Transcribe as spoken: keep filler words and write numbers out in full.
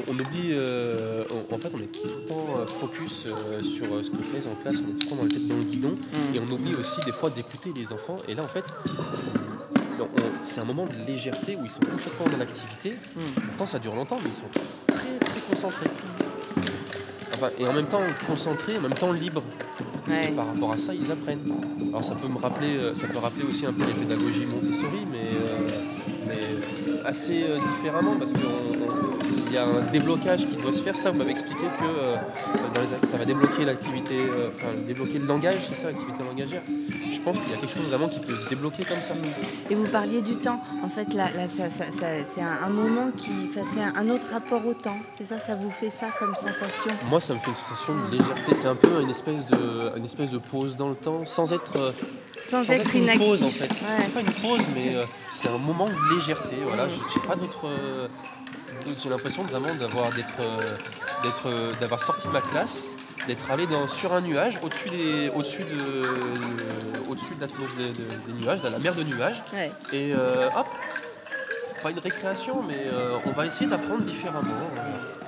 on, on oublie, euh, on- en fait, on est tout le temps euh, focus euh, sur euh, ce qu'on fait en classe, on est tout le temps dans la tête dans le guidon, et on Mmh. oublie aussi des fois d'écouter les enfants. Et là, en fait, on- on- c'est un moment de légèreté où ils sont complètement dans l'activité. Mmh. Pourtant, ça dure longtemps, mais ils sont très très concentrés. Enfin, et en même temps concentrés, en même temps libres. Et Ouais. par rapport à ça, ils apprennent. Alors ça peut me rappeler, euh, ça peut rappeler aussi un peu les pédagogies Montessori, mais, euh, mais assez euh, différemment parce qu'il y a un déblocage qui doit se faire. Ça, vous m'avez expliqué que euh, dans les, act- ça va débloquer l'activité, euh, enfin débloquer le langage, c'est ça, l'activité langagère. Je pense qu'il y a quelque chose vraiment qui peut se débloquer comme ça. Mmh. Et vous parliez du temps. En fait, là, là ça, ça- ça- c'est un, un moment qui, enfin, c'est un, un autre rapport au temps. C'est ça, ça vous fait ça comme sensation. Moi, ça me fait une sensation de Mmh. légèreté. C'est un peu une espèce de, une espèce de pause dans le temps, sans être, euh, Sans sans être être une pause en inactif. fait. Ouais. C'est pas une pause, mais euh, c'est un moment de légèreté. Voilà, j'ai Mmh. j'ai pas d'autre. euh, d'autre- j'ai l'impression vraiment d'avoir d'être, euh, d'être, euh, d'avoir sorti de ma classe, d'être allé dans, sur un nuage, au-dessus des, au-dessus de, euh, au-dessus de l'atmos- des, de- des nuages, dans la mer de nuages. Ouais. Et euh, hop, pas une récréation, mais euh, on va essayer d'apprendre différemment. euh,